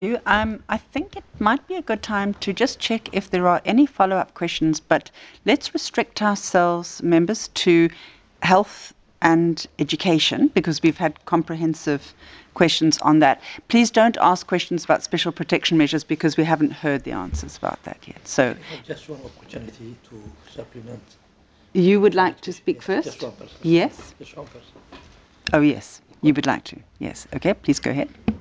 I think it might be a good time to just check if there are any follow-up questions, but let's restrict ourselves, members, to health and education because we've had comprehensive questions on that. Please don't ask questions about special protection measures because we haven't heard the answers about that yet. So, just one opportunity to supplement. You would like to speak first? Just one person. Yes? Just one person. Oh, yes. You would like to? Yes. Okay, please go ahead.